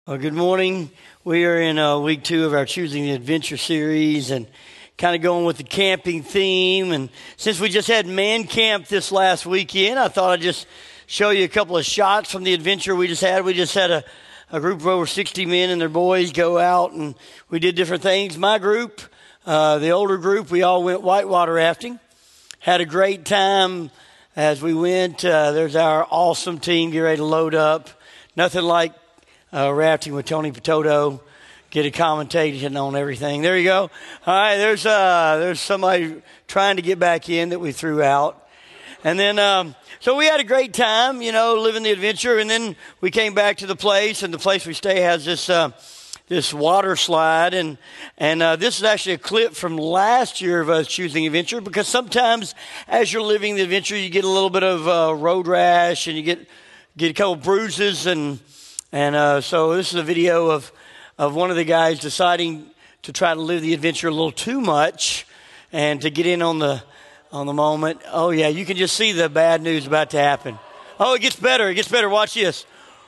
Good morning. We are in week 2 of our Choosing the Adventure series and kind of going with the camping theme. And since we just had man camp this last weekend, I thought I'd just show you a couple of shots from the adventure we just had. We just had a group of over 60 men and their boys go out and we did different things. My group, the older group, we all went whitewater rafting. Had a great time as we went. There's our awesome team. Get ready to load up. Nothing like rafting with Tony Pitoto, get a commentation on everything. There you go. All right, there's somebody trying to get back in that we threw out. And then, so we had a great time, living the adventure. And then we came back to the place, and the place we stay has this water slide. And this is actually a clip from last year of us choosing adventure, because sometimes as you're living the adventure, you get a little bit of road rash and you get a couple bruises and so this is a video of one of the guys deciding to try to live the adventure a little too much and to get in on the moment. Oh, yeah, you can just see the bad news about to happen. Oh, it gets better. It gets better. Watch this.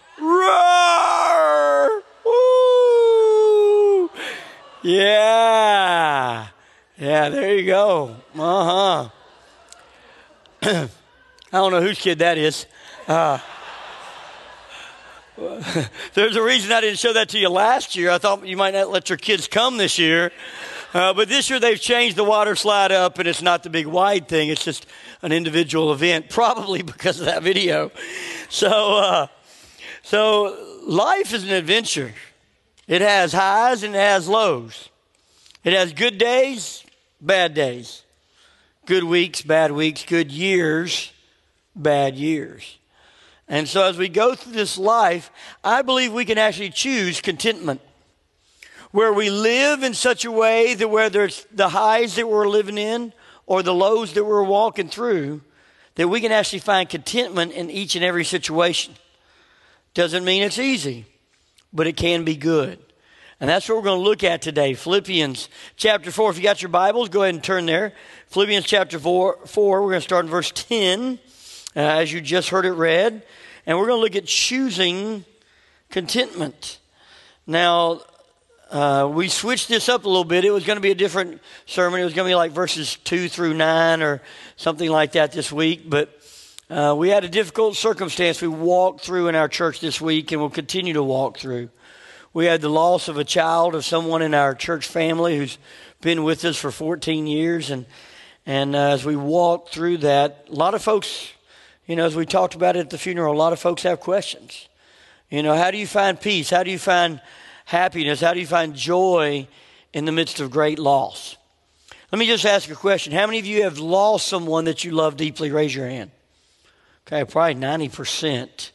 Roar! Woo! Yeah. Yeah, there you go. Uh-huh. I don't know whose kid that is. There's a reason I didn't show that to you last year. I thought you might not let your kids come this year. But this year they've changed the water slide up, and it's not the big wide thing. It's just an individual event, probably because of that video. So life is an adventure. It has highs and it has lows. It has good days, bad days. Good weeks, good years, bad years. And so as we go through this life, I believe we can actually choose contentment, where we live in such a way that whether it's the highs that we're living in or the lows that we're walking through, that we can actually find contentment in each and every situation. Doesn't mean it's easy, but it can be good. And that's what we're going to look at today. Philippians chapter 4. If you got your Bibles, go ahead and turn there. Philippians chapter 4, we're going to start in verse 10. As you just heard it read. And we're going to look at choosing contentment. Now, we switched this up a little bit. It was going to be a different sermon. It was going to be like verses 2 through 9 or something like that this week. But we had a difficult circumstance we walked through in our church this week and will continue to walk through. We had the loss of a child of someone in our church family who's been with us for 14 years. And as we walked through that, a lot of folks... as we talked about it at the funeral, a lot of folks have questions. How do you find peace? How do you find happiness? How do you find joy in the midst of great loss? Let me just ask a question. How many of you have lost someone that you love deeply? Raise your hand. Okay, probably 90%.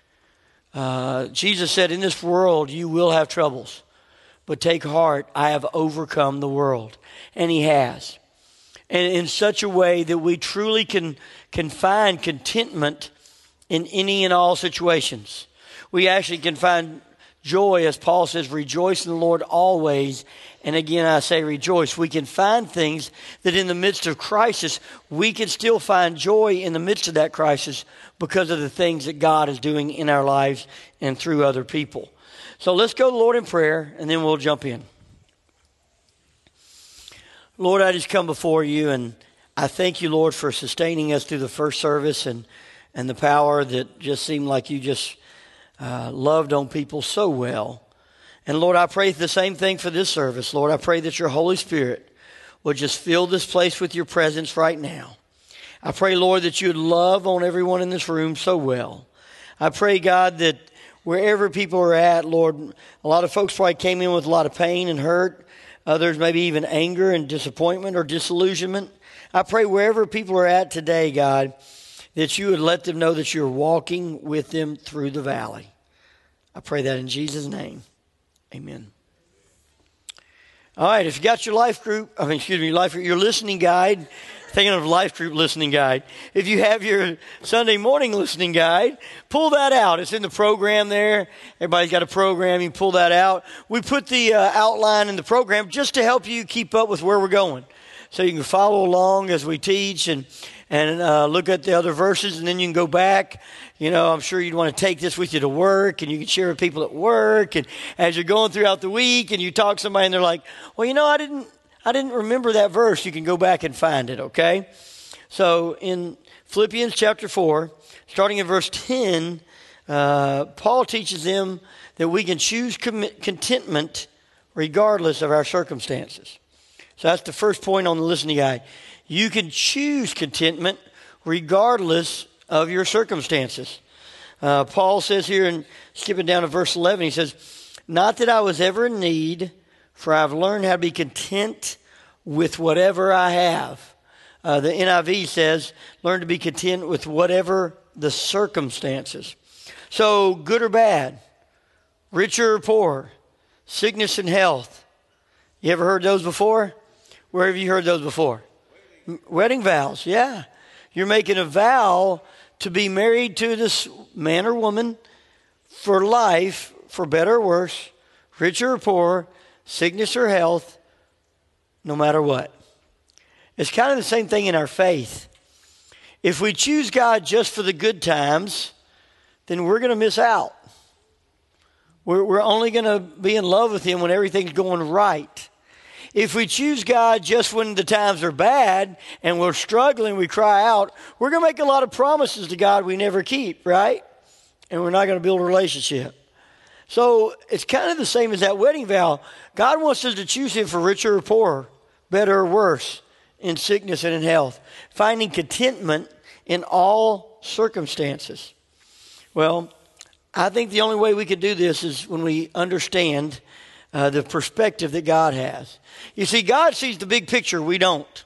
Jesus said, in this world you will have troubles, but take heart, I have overcome the world. And he has. And in such a way that we truly can find contentment in any and all situations. We actually can find joy, as Paul says, rejoice in the Lord always. And again, I say rejoice. We can find things that in the midst of crisis, we can still find joy in the midst of that crisis because of the things that God is doing in our lives and through other people. So let's go to the Lord in prayer, and then we'll jump in. Lord, I just come before you, and I thank you, Lord, for sustaining us through the first service and the power that just seemed like you just loved on people so well. And Lord, I pray the same thing for this service. Lord, I pray that your Holy Spirit would just fill this place with your presence right now. I pray, Lord, that you would love on everyone in this room so well. I pray, God, that wherever people are at, Lord, a lot of folks probably came in with a lot of pain and hurt. Others maybe even anger and disappointment or disillusionment. I pray wherever people are at today, God, that you would let them know that you're walking with them through the valley. I pray that in Jesus' name. Amen. All right, if you got your your listening guide, thinking of life group listening guide. If you have your Sunday morning listening guide, pull that out. It's in the program there. Everybody's got a program. You can pull that out. We put the outline in the program just to help you keep up with where we're going. So you can follow along as we teach. And and look at the other verses, and then you can go back. You know, I'm sure you'd want to take this with you to work, and you can share with people at work. And as you're going throughout the week, and you talk to somebody, and they're like, "Well, you know, I didn't remember that verse." You can go back and find it. Okay. So in Philippians chapter 4, starting in verse 10, Paul teaches them that we can choose contentment regardless of our circumstances. So that's the first point on the listening guide. You can choose contentment regardless of your circumstances. Paul says here, and skipping down to verse 11, he says, "Not that I was ever in need, for I've learned how to be content with whatever I have." The NIV says, "Learn to be content with whatever the circumstances." So good or bad, rich or poor, sickness and health. You ever heard those before? Where have you heard those before? Wedding vows, yeah. You're making a vow to be married to this man or woman for life, for better or worse, rich or poor, sickness or health, no matter what. It's kind of the same thing in our faith. If we choose God just for the good times, then we're going to miss out. We're only going to be in love with Him when everything's going right. If we choose God just when the times are bad and we're struggling, we cry out, we're going to make a lot of promises to God we never keep, right? And we're not going to build a relationship. So it's kind of the same as that wedding vow. God wants us to choose Him for richer or poorer, better or worse, in sickness and in health, finding contentment in all circumstances. Well, I think the only way we could do this is when we understand the perspective that God has. You see, God sees the big picture. We don't.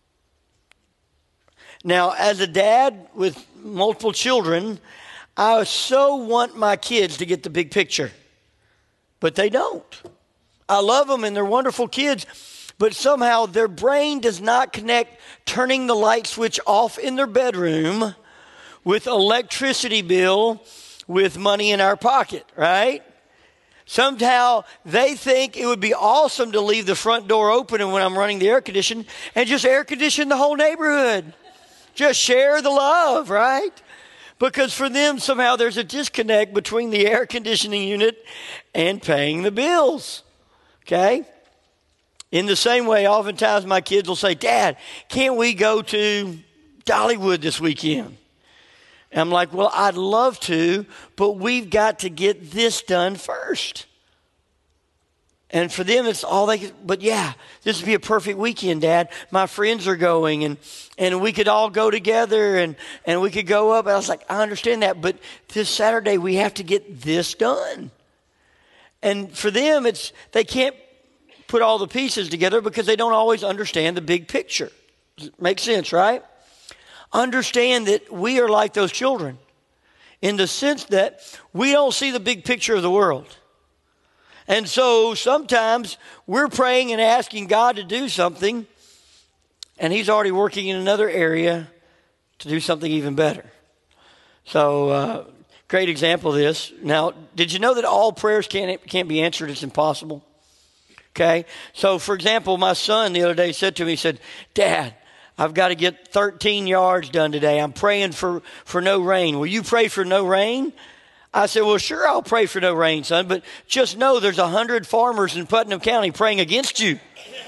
Now, as a dad with multiple children, I so want my kids to get the big picture, but they don't. I love them and they're wonderful kids, but somehow their brain does not connect turning the light switch off in their bedroom with electricity bill with money in our pocket, right? Somehow they think it would be awesome to leave the front door open and when I'm running the air condition and just air condition the whole neighborhood. Just share the love, right? Because for them, somehow there's a disconnect between the air conditioning unit and paying the bills, okay? In the same way, oftentimes my kids will say, "Dad, can't we go to Dollywood this weekend?" And I'm like, "Well, I'd love to, but we've got to get this done first." And for them, it's all they could, "But yeah, this would be a perfect weekend, Dad. My friends are going and we could all go together and we could go up." And I was like, "I understand that, but this Saturday we have to get this done." And for them, they can't put all the pieces together because they don't always understand the big picture. Makes sense, right? Understand that we are like those children in the sense that we don't see the big picture of the world. And so sometimes we're praying and asking God to do something, and He's already working in another area to do something even better. So, great example of this. Now, did you know that all prayers can't be answered? It's impossible. Okay? So, for example, my son the other day said to me, he said, "Dad, I've got to get 13 yards done today. I'm praying for no rain. Will you pray for no rain?" I said, "Well, sure, I'll pray for no rain, son, but just know there's 100 farmers in Putnam County praying against you."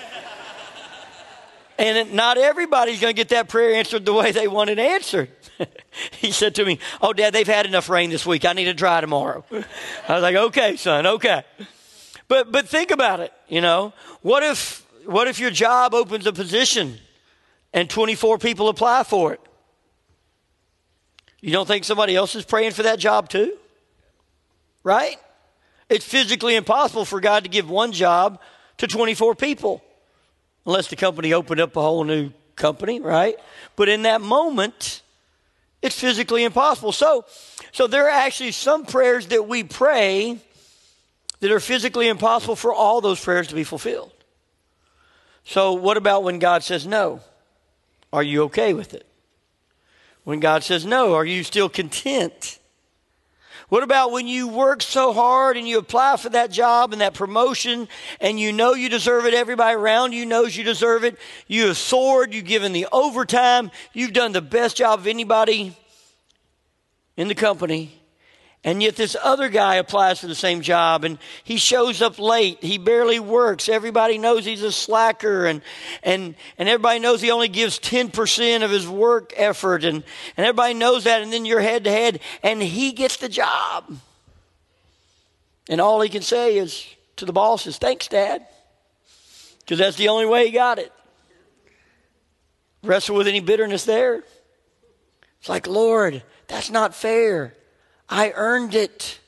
And not everybody's going to get that prayer answered the way they want it answered. He said to me, "Oh, Dad, they've had enough rain this week. I need to dry tomorrow." I was like, "Okay, son, okay." But think about it, you know. What if your job opens a position and 24 people apply for it? You don't think somebody else is praying for that job too? Right? It's physically impossible for God to give one job to 24 people unless the company opened up a whole new company, right? But in that moment, it's physically impossible. So there are actually some prayers that we pray that are physically impossible for all those prayers to be fulfilled. So what about when God says no? Are you okay with it? When God says no, are you still content? What about when you work so hard and you apply for that job and that promotion and you know you deserve it, everybody around you knows you deserve it, you have soared, you've given the overtime, you've done the best job of anybody in the company, and yet this other guy applies for the same job and he shows up late, he barely works, everybody knows he's a slacker, and everybody knows he only gives 10% of his work effort, and everybody knows that, and then you're head to head and he gets the job. And all he can say is to the boss is, "Thanks, Dad," because that's the only way he got it. Wrestle with any bitterness there? It's like, Lord, that's not fair. I earned it.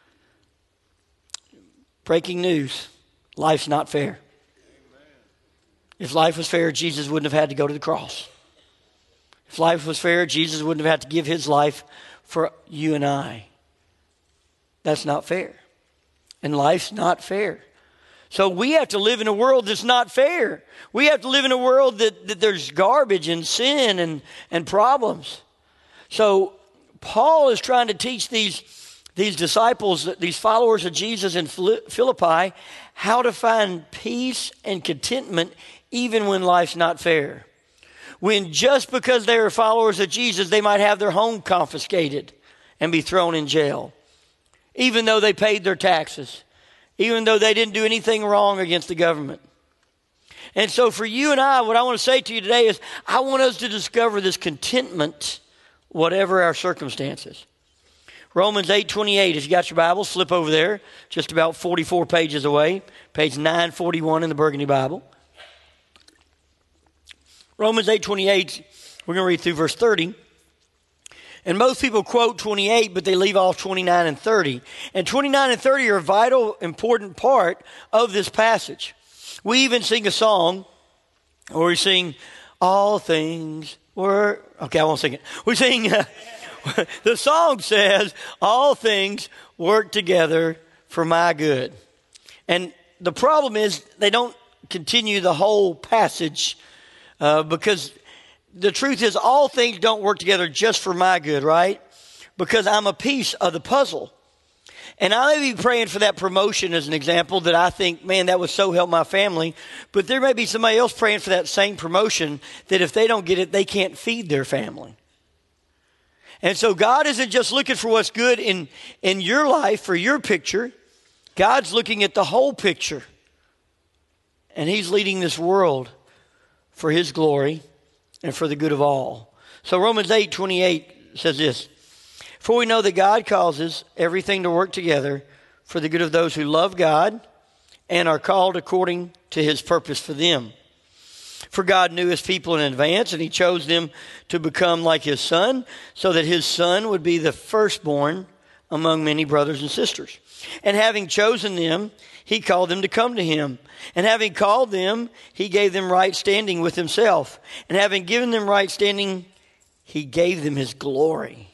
Breaking news. Life's not fair. If life was fair, Jesus wouldn't have had to go to the cross. If life was fair, Jesus wouldn't have had to give his life for you and I. That's not fair. And life's not fair. So we have to live in a world that's not fair. We have to live in a world that there's garbage and sin and problems. So Paul is trying to teach these disciples, these followers of Jesus in Philippi, how to find peace and contentment even when life's not fair. When just because they are followers of Jesus, they might have their home confiscated and be thrown in jail, even though they paid their taxes, even though they didn't do anything wrong against the government. And so for you and I, what I want to say to you today is I want us to discover this contentment whatever our circumstances. Romans 8:28, if you got your Bible, flip over there, just about 44 pages away, page 941 in the Burgundy Bible. Romans 8:28, we're going to read through verse 30. And most people quote 28, but they leave off 29 and 30. And 29 and 30 are a vital, important part of this passage. We even sing a song, or we sing, "All things were..." Okay, I won't sing it. We sing, the song says, "All things work together for my good." And the problem is they don't continue the whole passage because the truth is all things don't work together just for my good, right? Because I'm a piece of the puzzle. And I may be praying for that promotion as an example that I think, man, that would so help my family. But there may be somebody else praying for that same promotion that if they don't get it, they can't feed their family. And so God isn't just looking for what's good in your life for your picture. God's looking at the whole picture. And he's leading this world for his glory and for the good of all. So Romans 8:28 says this: "For we know that God causes everything to work together for the good of those who love God and are called according to his purpose for them. For God knew his people in advance, and he chose them to become like his son, so that his son would be the firstborn among many brothers and sisters. And having chosen them, he called them to come to him. And having called them, he gave them right standing with himself. And having given them right standing, he gave them his glory."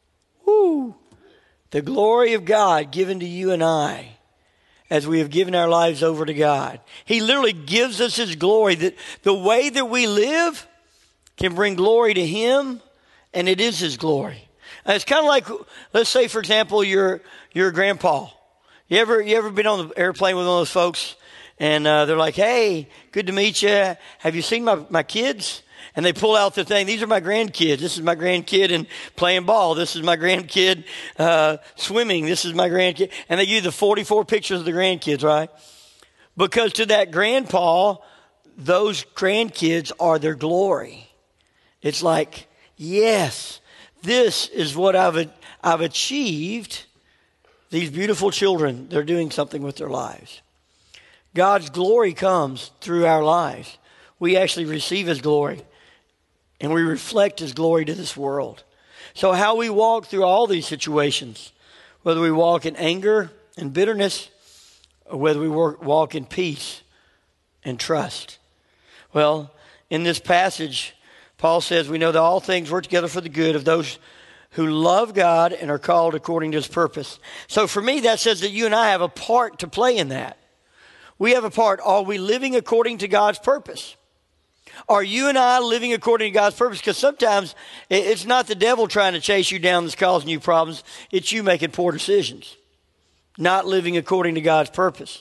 Woo! The glory of God given to you and I as we have given our lives over to God. He literally gives us his glory, that the way that we live can bring glory to him, and it is his glory. And it's kind of like, let's say, for example, you're a grandpa. You ever been on the airplane with one of those folks and they're like, "Hey, good to meet you. Have you seen my kids?" And they pull out the thing. "These are my grandkids. This is my grandkid and playing ball. This is my grandkid swimming. This is my grandkid." And they give you the 44 pictures of the grandkids, right? Because to that grandpa, those grandkids are their glory. It's like, yes, this is what I've achieved. These beautiful children, they're doing something with their lives. God's glory comes through our lives. We actually receive his glory, and we reflect his glory to this world. So how we walk through all these situations, whether we walk in anger and bitterness, or whether we walk in peace and trust. Well, in this passage, Paul says, we know that all things work together for the good of those who love God and are called according to his purpose. So for me, that says that you and I have a part to play in that. We have a part. Are we living according to God's purpose? Are you and I living according to God's purpose? Because sometimes it's not the devil trying to chase you down that's causing you problems. It's you making poor decisions, not living according to God's purpose.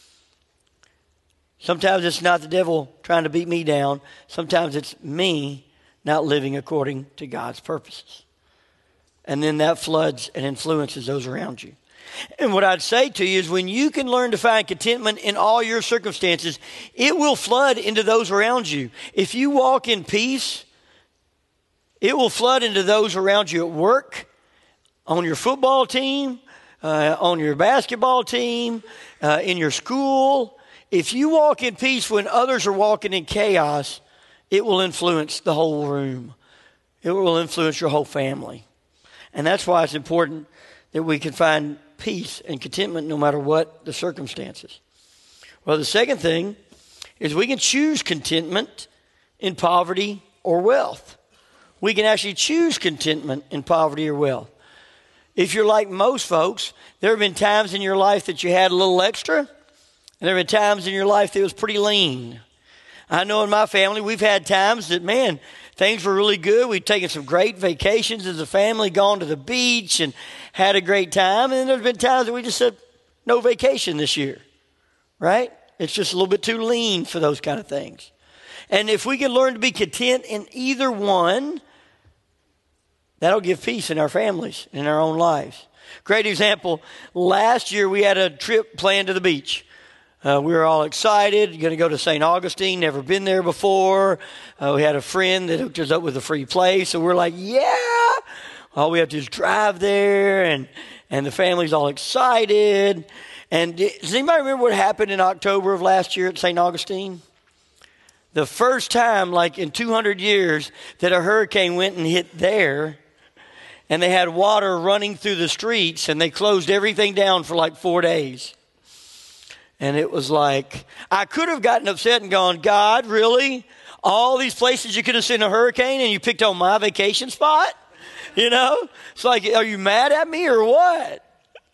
Sometimes it's not the devil trying to beat me down. Sometimes it's me not living according to God's purposes. And then that floods and influences those around you. And what I'd say to you is when you can learn to find contentment in all your circumstances, it will flood into those around you. If you walk in peace, it will flood into those around you at work, on your football team, on your basketball team, in your school. If you walk in peace when others are walking in chaos, it will influence the whole room. It will influence your whole family. And that's why it's important that we can find peace and contentment no matter what the circumstances. Well, the second thing is we can choose contentment in poverty or wealth. We can actually choose contentment in poverty or wealth. If you're like most folks, there have been times in your life that you had a little extra, and there have been times in your life that was pretty lean. I know in my family we've had times that, man, things were really good. We've taken some great vacations as a family, gone to the beach and had a great time. And then there's been times that we just said, no vacation this year, right? It's just a little bit too lean for those kind of things. And if we can learn to be content in either one, that'll give peace in our families, in our own lives. Great example, last year we had a trip planned to the beach. We were all excited, going to go to St. Augustine, never been there before. We had a friend that hooked us up with a free place, so we're like, yeah! All we have to do is drive there, and the family's all excited. And does anybody remember what happened in October of last year at St. Augustine? The first time, like in 200 years, that a hurricane went and hit there, and they had water running through the streets, and they closed everything down for like 4 days. And it was like, I could have gotten upset and gone, God, really? All these places you could have seen a hurricane and you picked on my vacation spot? You know? It's like, are you mad at me or what?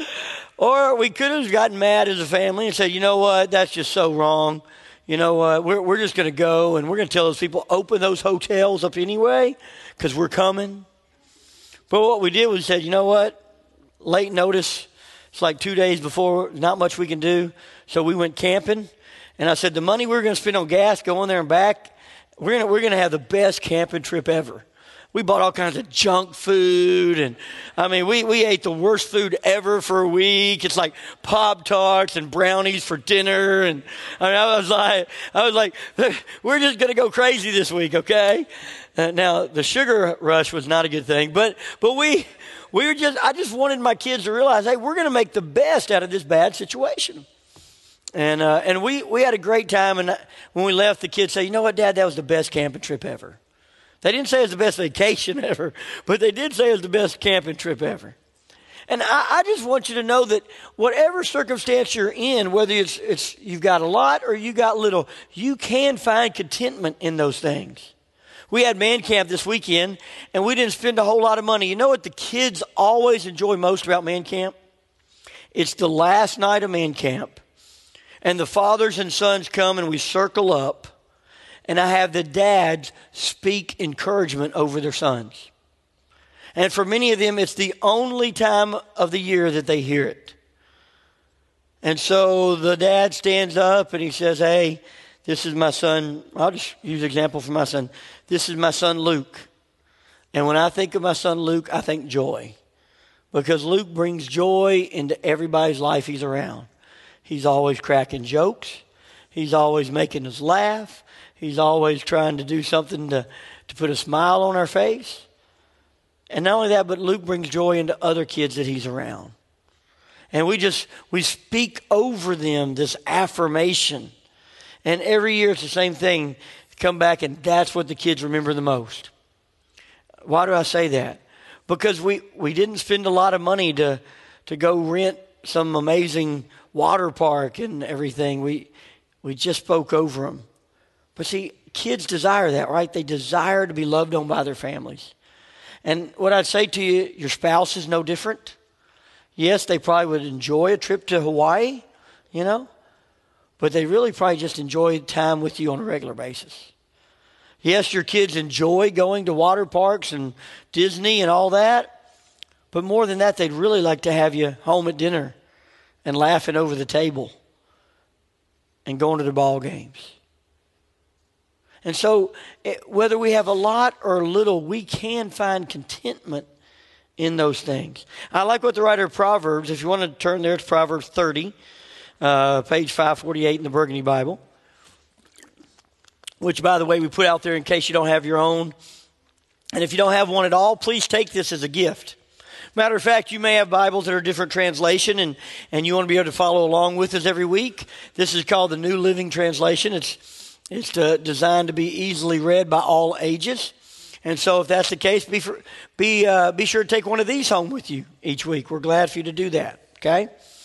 Or we could have gotten mad as a family and said, you know what? That's just so wrong. You know what? We're just going to go and we're going to tell those people, open those hotels up anyway because we're coming. But what we did was said, you know what? Late notice. It's like 2 days before, not much we can do. So we went camping, and I said, the money we're going to spend on gas, going there and back, we're going to have the best camping trip ever. We bought all kinds of junk food, and I mean, we ate the worst food ever for a week. It's like Pop-Tarts and brownies for dinner, and I mean, I was like, we're just going to go crazy this week, okay? Now the sugar rush was not a good thing, but I just wanted my kids to realize, hey, we're going to make the best out of this bad situation. And we had a great time. And when we left, the kids say, you know what, Dad, that was the best camping trip ever. They didn't say it was the best vacation ever, but they did say it was the best camping trip ever. And I just want you to know that whatever circumstance you're in, whether it's you've got a lot or you got little, you can find contentment in those things. We had man camp this weekend, and we didn't spend a whole lot of money. You know what the kids always enjoy most about man camp? It's the last night of man camp. And the fathers and sons come, and we circle up, and I have the dads speak encouragement over their sons. And for many of them, it's the only time of the year that they hear it. And so the dad stands up, and he says, hey, this is my son. I'll just use an example for my son. This is my son, Luke. And when I think of my son, Luke, I think joy. Because Luke brings joy into everybody's life he's around. He's always cracking jokes. He's always making us laugh. He's always trying to do something to put a smile on our face. And not only that, but Luke brings joy into other kids that he's around. And we speak over them this affirmation. And every year it's the same thing. Come back, and that's what the kids remember the most. Why do I say that? Because we didn't spend a lot of money to go rent some amazing water park and everything. We just spoke over them. But see, kids desire that, right? They desire to be loved on by their families. And what I'd say to you, your spouse is no different. Yes, they probably would enjoy a trip to Hawaii, you know. But they really probably just enjoy time with you on a regular basis. Yes, your kids enjoy going to water parks and Disney and all that. But more than that, they'd really like to have you home at dinner and laughing over the table and going to the ball games. And so whether we have a lot or little, we can find contentment in those things. I like what the writer of Proverbs, if you want to turn there, it's Proverbs 30, page 548 in the Burgundy Bible, which, by the way, we put out there in case you don't have your own. And if you don't have one at all, please take this as a gift. Matter of fact, you may have Bibles that are different translation, and you want to be able to follow along with us every week. This is called the New Living Translation. It's designed to be easily read by all ages. And so if that's the case, be sure to take one of these home with you each week. We're glad for you to do that, okay?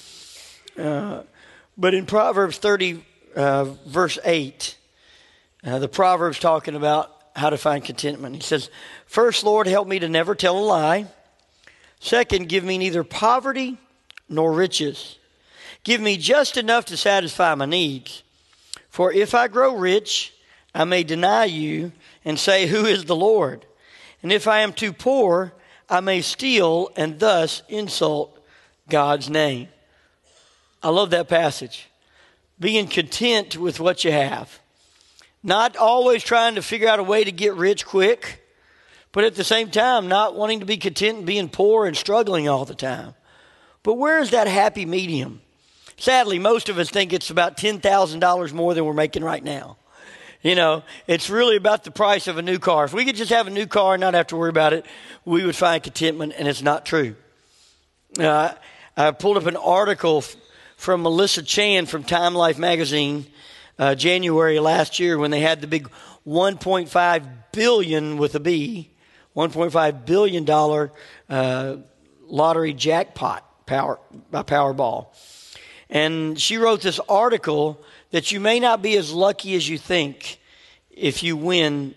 But in Proverbs 30, verse 8, the Proverbs talking about how to find contentment. He says, "First, Lord, help me to never tell a lie. Second, give me neither poverty nor riches. Give me just enough to satisfy my needs. For if I grow rich, I may deny you and say, 'Who is the Lord?' And if I am too poor, I may steal and thus insult God's name." I love that passage. Being content with what you have. Not always trying to figure out a way to get rich quick, but at the same time, not wanting to be content and being poor and struggling all the time. But where is that happy medium? Sadly, most of us think it's about $10,000 more than we're making right now. You know, it's really about the price of a new car. If we could just have a new car and not have to worry about it, we would find contentment, and it's not true. I pulled up an article from Melissa Chan from Time Life magazine, January last year, when they had the big $1.5 billion with a B, $1.5 billion lottery jackpot by Powerball. And she wrote this article that you may not be as lucky as you think if you win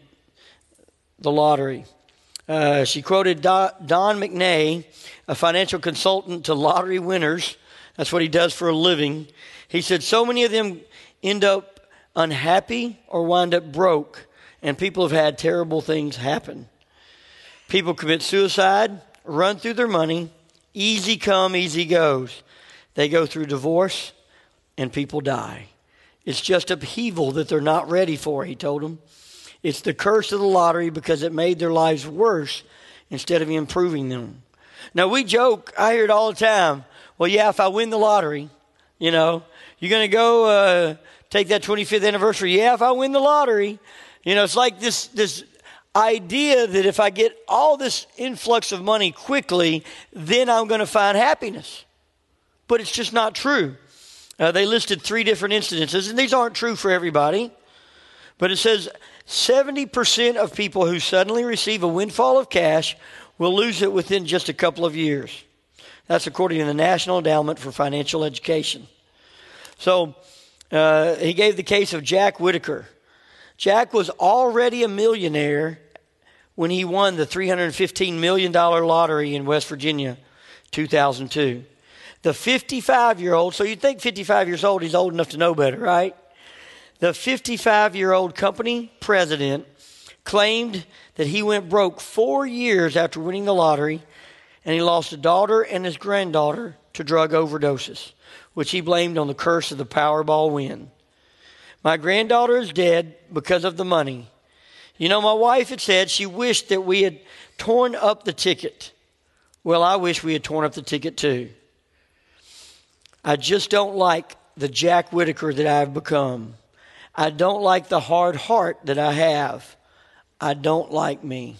the lottery. She quoted Don McNay, a financial consultant to lottery winners. That's what he does for a living. He said, "So many of them end up unhappy or wind up broke, and people have had terrible things happen. People commit suicide, run through their money, easy come, easy goes. They go through divorce, and people die. It's just upheaval that they're not ready for," he told them. "It's the curse of the lottery because it made their lives worse instead of improving them." Now, we joke, I hear it all the time. Well, yeah, if I win the lottery, you know, you're going to go take that 25th anniversary. Yeah, if I win the lottery. You know, it's like this idea that if I get all this influx of money quickly, then I'm going to find happiness. But it's just not true. They listed 3 different incidences, and these aren't true for everybody. But it says 70% of people who suddenly receive a windfall of cash will lose it within just a couple of years. That's according to the National Endowment for Financial Education. So he gave the case of Jack Whitaker. Jack was already a millionaire when he won the $315 million lottery in West Virginia, 2002. The 55-year-old, so you'd think 55 years old, he's old enough to know better, right? The 55-year-old company president claimed that he went broke 4 years after winning the lottery, and he lost a daughter and his granddaughter to drug overdoses, which he blamed on the curse of the Powerball win. "My granddaughter is dead because of the money. You know, my wife had said she wished that we had torn up the ticket. Well, I wish we had torn up the ticket too. I just don't like the Jack Whitaker that I've become. I don't like the hard heart that I have. I don't like me."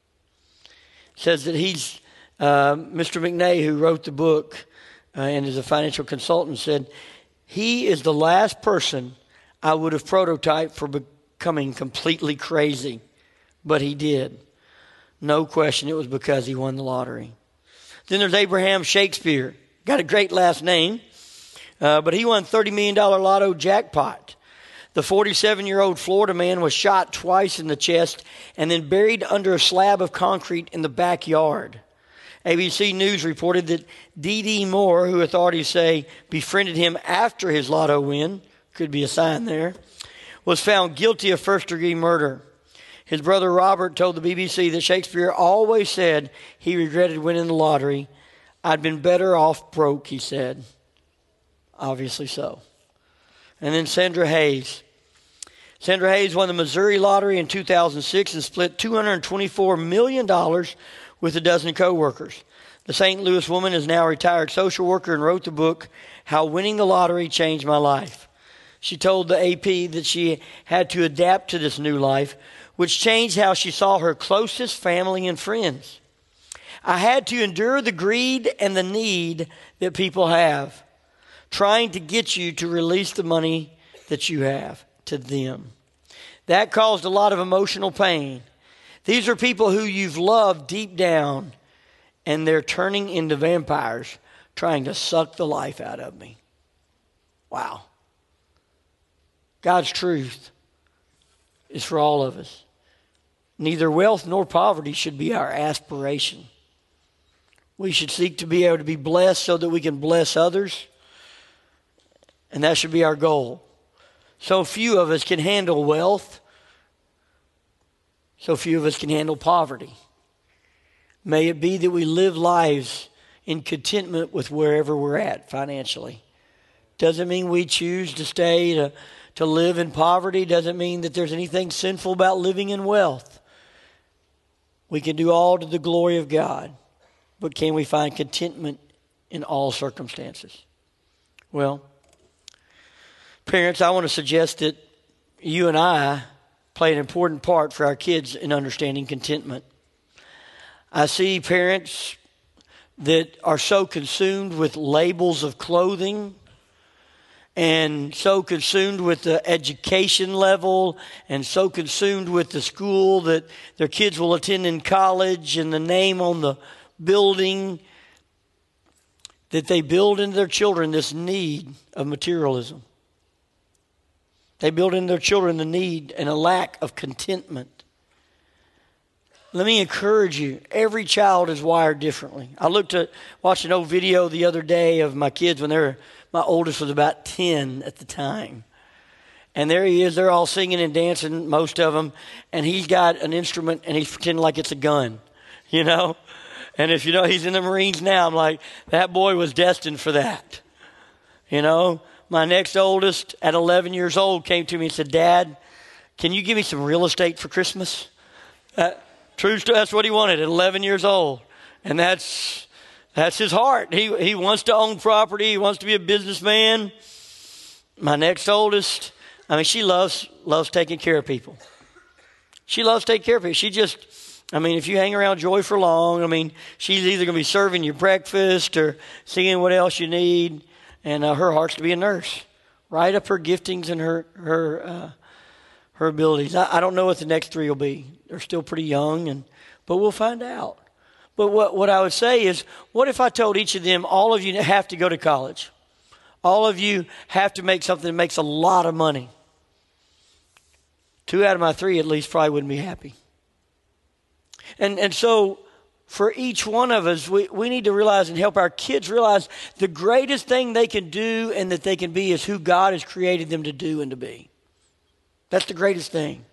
Says that he's, Mr. McNay, who wrote the book and is a financial consultant, said, "He is the last person I would have prototyped for becoming completely crazy, but he did. No question, it was because he won the lottery." Then there's Abraham Shakespeare. Got a great last name, but he won $30 million lotto jackpot. The 47-year-old Florida man was shot twice in the chest and then buried under a slab of concrete in the backyard. ABC News reported that D.D. Moore, who authorities say befriended him after his lotto win, could be a sign there, was found guilty of first-degree murder. His brother Robert told the BBC that Shakespeare always said he regretted winning the lottery. I'd been better off broke, he said. Obviously so. And then Sandra Hayes. Sandra Hayes won the Missouri lottery in 2006 and split $224 million with a dozen co-workers. The St. Louis woman is now a retired social worker and wrote the book, How Winning the Lottery Changed My Life. She told the AP that she had to adapt to this new life, which changed how she saw her closest family and friends. I had to endure the greed and the need that people have, trying to get you to release the money that you have to them. That caused a lot of emotional pain. These are people who you've loved deep down, and they're turning into vampires, trying to suck the life out of me. Wow. God's truth is for all of us. Neither wealth nor poverty should be our aspiration. We should seek to be able to be blessed so that we can bless others. And that should be our goal. So few of us can handle wealth. So few of us can handle poverty. May it be that we live lives in contentment with wherever we're at financially. Doesn't mean we choose to stay to live in poverty. Doesn't mean that there's anything sinful about living in wealth. We can do all to the glory of God. But can we find contentment in all circumstances? Well, parents, I want to suggest that you and I play an important part for our kids in understanding contentment. I see parents that are so consumed with labels of clothing and so consumed with the education level and so consumed with the school that their kids will attend in college and the name on the building, that they build into their children this need of materialism. They build into their children the need and a lack of contentment. Let me encourage you, every child is wired differently. I watched an old video the other day of my kids when my oldest was about 10 at the time. And there he is, they're all singing and dancing, most of them, and he's got an instrument and he's pretending like it's a gun, you know? And if you know he's in the Marines now, I'm like, that boy was destined for that. You know, my next oldest at 11 years old came to me and said, Dad, can you give me some real estate for Christmas? True story, that's what he wanted at 11 years old. And that's his heart. He wants to own property. He wants to be a businessman. My next oldest, she loves taking care of people. She loves taking care of people. If you hang around Joy for long, she's either going to be serving you breakfast or seeing what else you need. And her heart's to be a nurse. Right up her giftings and her abilities. I don't know what the next three will be. They're still pretty young, but we'll find out. But what I would say is, what if I told each of them, all of you have to go to college? All of you have to make something that makes a lot of money. 2 out of my 3 at least probably wouldn't be happy. And so for each one of us, we need to realize and help our kids realize the greatest thing they can do and that they can be is who God has created them to do and to be. That's the greatest thing.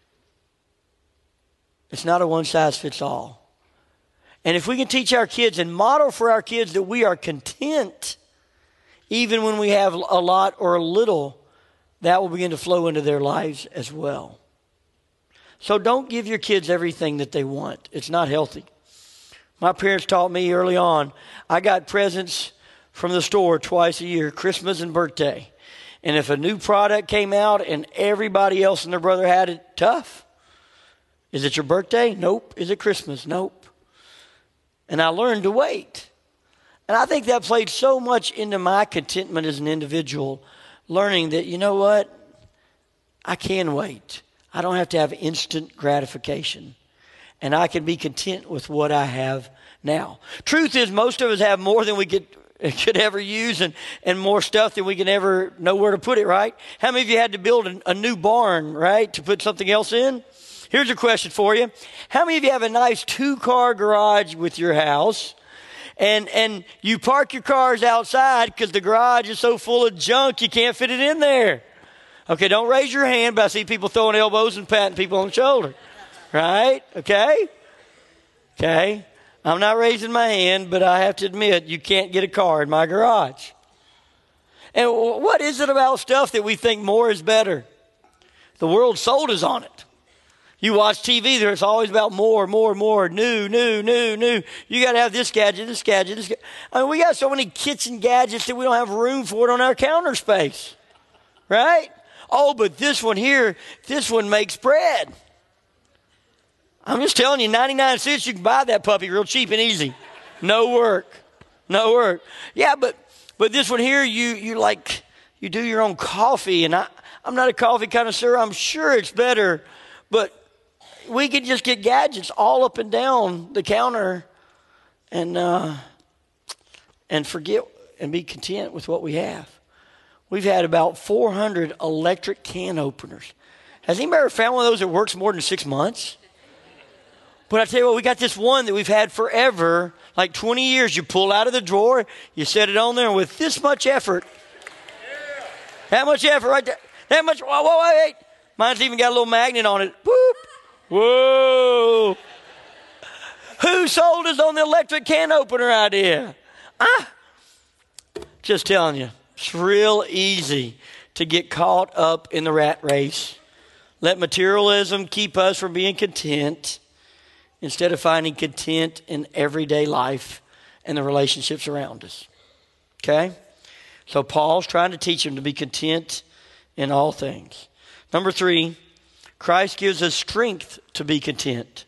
It's not a one-size-fits-all. And if we can teach our kids and model for our kids that we are content, even when we have a lot or a little, that will begin to flow into their lives as well. So don't give your kids everything that they want. It's not healthy. My parents taught me early on, I got presents from the store twice a year, Christmas and birthday. And if a new product came out and everybody else and their brother had it, tough. Is it your birthday? Nope. Is it Christmas? Nope. And I learned to wait. And I think that played so much into my contentment as an individual, learning that, you know what? I can wait. I don't have to have instant gratification. And I can be content with what I have now. Truth is, most of us have more than we could ever use and more stuff than we can ever know where to put it, right? How many of you had to build a new barn, right, to put something else in? Here's a question for you. How many of you have a nice 2-car garage with your house and you park your cars outside because the garage is so full of junk you can't fit it in there? Okay, don't raise your hand, but I see people throwing elbows and patting people on the shoulder. Right? Okay? Okay? I'm not raising my hand, but I have to admit, you can't get a car in my garage. And what is it about stuff that we think more is better? The world sold us on it. You watch TV, there's always about more, new. You got to have this gadget, this gadget, this gadget. I mean, we got so many kitchen gadgets that we don't have room for it on our counter space. Right? Oh, but this one here, this one makes bread. I'm just telling you, 99 cents, you can buy that puppy real cheap and easy. No work. Yeah, but this one here, you do your own coffee, and I'm not a coffee connoisseur. I'm sure it's better, but we could just get gadgets all up and down the counter and forget and be content with what we have. We've had about 400 electric can openers. Has anybody ever found one of those that works more than 6 months? But I tell you what, we got this one that we've had forever, like 20 years. You pull out of the drawer, you set it on there, and with this much effort, that much effort right there, that much, wait. Mine's even got a little magnet on it. Whoop. Whoa. Who sold us on the electric can opener idea? Just telling you, it's real easy to get caught up in the rat race. Let materialism keep us from being content instead of finding content in everyday life and the relationships around us. Okay? So Paul's trying to teach him to be content in all things. Number 3, Christ gives us strength to be content.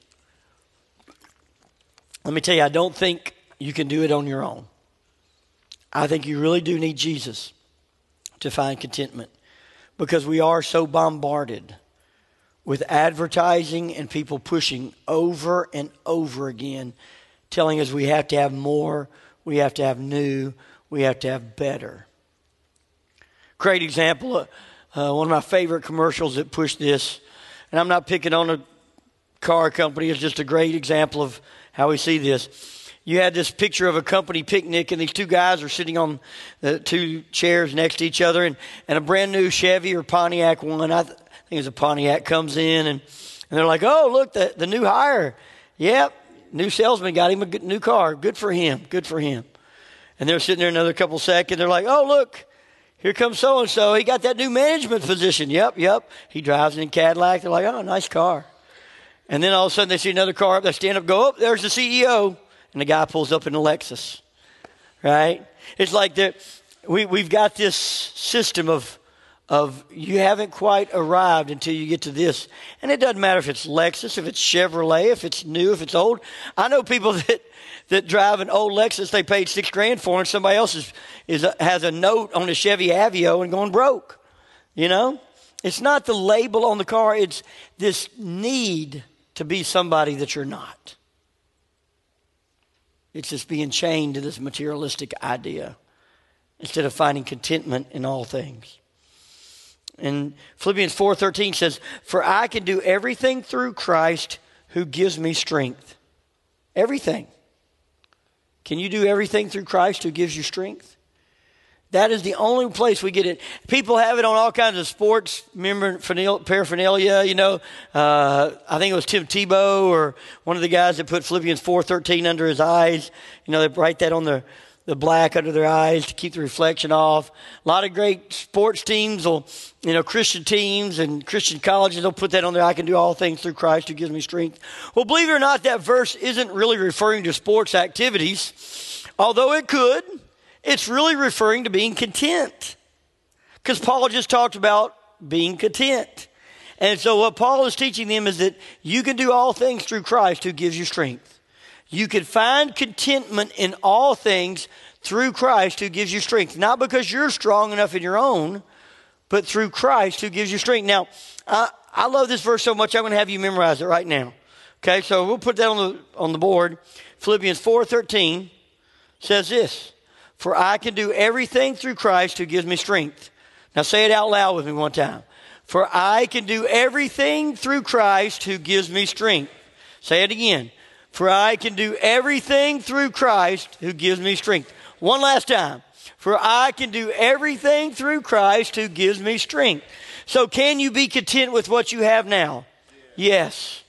Let me tell you, I don't think you can do it on your own. I think you really do need Jesus to find contentment, because we are so bombarded with advertising and people pushing over and over again, telling us we have to have more, we have to have new, we have to have better. Great example, one of my favorite commercials that pushed this, and I'm not picking on a car company, it's just a great example of how we see this. You had this picture of a company picnic, and these two guys are sitting on the two chairs next to each other, and a brand new Chevy or Pontiac one, I think it was a Pontiac, comes in, and they're like, oh, look, the new hire. Yep, new salesman got him a new car. Good for him. And they're sitting there another couple seconds. They're like, oh, look, here comes so-and-so. He got that new management position. Yep. He drives in a Cadillac. They're like, oh, nice car. And then all of a sudden they see another car up. They stand up, go up. There's the CEO. And the guy pulls up in a Lexus. Right? It's like we've got this system of you haven't quite arrived until you get to this. And it doesn't matter if it's Lexus, if it's Chevrolet, if it's new, if it's old. I know people that drive an old Lexus they paid $6,000 for, and somebody else has a note on a Chevy Aveo and going broke. You know? It's not the label on the car. It's this need to be somebody that you're not. It's just being chained to this materialistic idea instead of finding contentment in all things. And Philippians 4:13 says, for I can do everything through Christ who gives me strength. Everything. Can you do everything through Christ who gives you strength? That is the only place we get it. People have it on all kinds of sports paraphernalia, you know. I think it was Tim Tebow or one of the guys that put Philippians 4:13 under his eyes. You know, they write that on the black under their eyes to keep the reflection off. A lot of great sports teams Christian teams and Christian colleges, they'll put that on there. I can do all things through Christ who gives me strength. Well, believe it or not, that verse isn't really referring to sports activities, although it could. It's really referring to being content, because Paul just talked about being content. And so what Paul is teaching them is that you can do all things through Christ who gives you strength. You can find contentment in all things through Christ who gives you strength. Not because you're strong enough in your own, but through Christ who gives you strength. Now, I love this verse so much, I'm going to have you memorize it right now. Okay, so we'll put that on the board. Philippians 4:13 says this. For I can do everything through Christ who gives me strength. Now say it out loud with me one time. For I can do everything through Christ who gives me strength. Say it again. For I can do everything through Christ who gives me strength. One last time. For I can do everything through Christ who gives me strength. So can you be content with what you have now? Yes.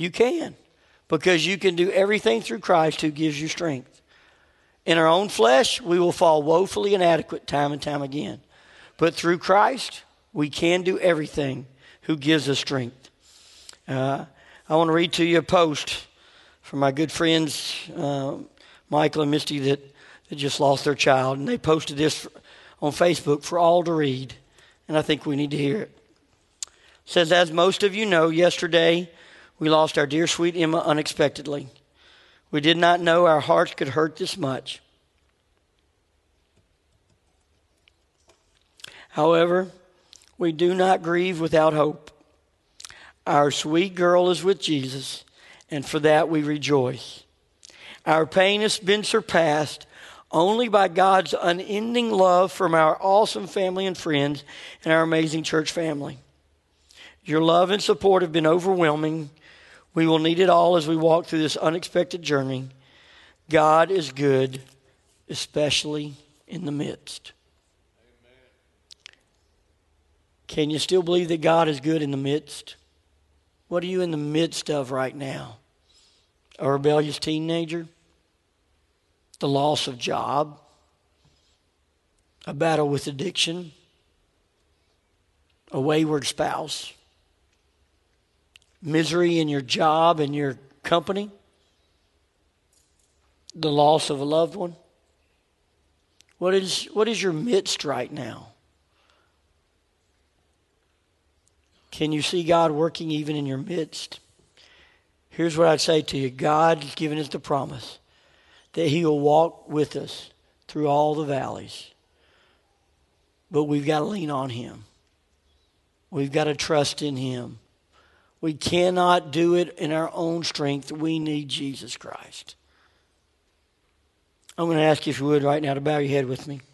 You can, because you can do everything through Christ who gives you strength. In our own flesh, we will fall woefully inadequate time and time again. But through Christ, we can do everything who gives us strength. I want to read to you a post from my good friends, Michael and Misty, that just lost their child. And they posted this on Facebook for all to read. And I think we need to hear it. It says, as most of you know, yesterday we lost our dear sweet Emma unexpectedly. We did not know our hearts could hurt this much. However, we do not grieve without hope. Our sweet girl is with Jesus, and for that we rejoice. Our pain has been surpassed only by God's unending love from our awesome family and friends and our amazing church family. Your love and support have been overwhelming. We will need it all as we walk through this unexpected journey. God is good, especially in the midst. Amen. Can you still believe that God is good in the midst? What are you in the midst of right now? A rebellious teenager? The loss of job? A battle with addiction? A wayward spouse? Misery in your job and your company? The loss of a loved one? What is your midst right now? Can you see God working even in your midst? Here's what I'd say to you. God has given us the promise that He will walk with us through all the valleys. But we've got to lean on Him. We've got to trust in Him. We cannot do it in our own strength. We need Jesus Christ. I'm going to ask you, if you would, right now to bow your head with me.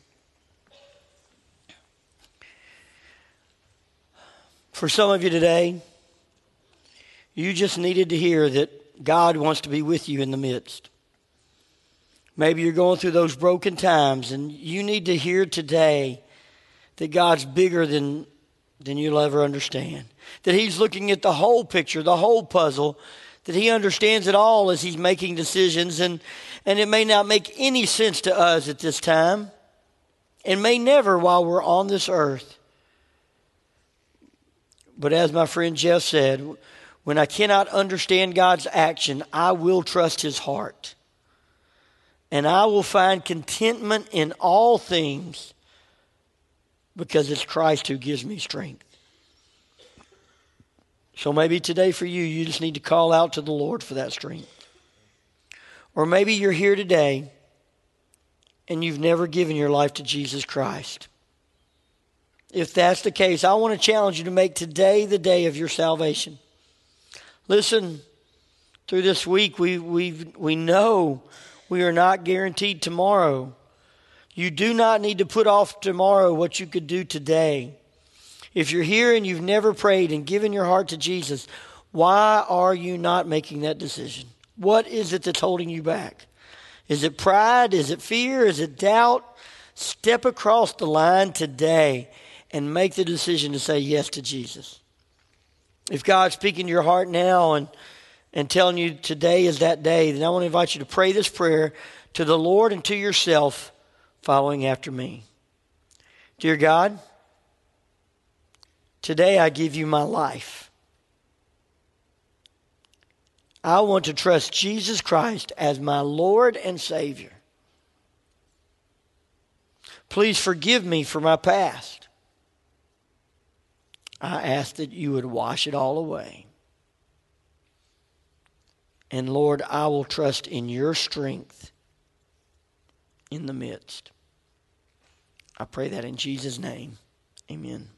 For some of you today, you just needed to hear that God wants to be with you in the midst. Maybe you're going through those broken times, and you need to hear today that God's bigger than you'll ever understand. That He's looking at the whole picture, the whole puzzle, that He understands it all as He's making decisions. And it may not make any sense to us at this time, and may never while we're on this earth. But as my friend Jeff said, when I cannot understand God's action, I will trust His heart. And I will find contentment in all things because it's Christ who gives me strength. So maybe today for you, you just need to call out to the Lord for that strength. Or maybe you're here today and you've never given your life to Jesus Christ. If that's the case, I want to challenge you to make today the day of your salvation. Listen, through this week, we know we are not guaranteed tomorrow. You do not need to put off tomorrow what you could do today. If you're here and you've never prayed and given your heart to Jesus, why are you not making that decision? What is it that's holding you back? Is it pride? Is it fear? Is it doubt? Step across the line today and make the decision to say yes to Jesus. If God's speaking to your heart now and telling you today is that day, then I want to invite you to pray this prayer to the Lord and to yourself, following after me. Dear God, today I give you my life. I want to trust Jesus Christ as my Lord and Savior. Please forgive me for my past. I ask that you would wash it all away. And Lord, I will trust in your strength in the midst. I pray that in Jesus' name. Amen.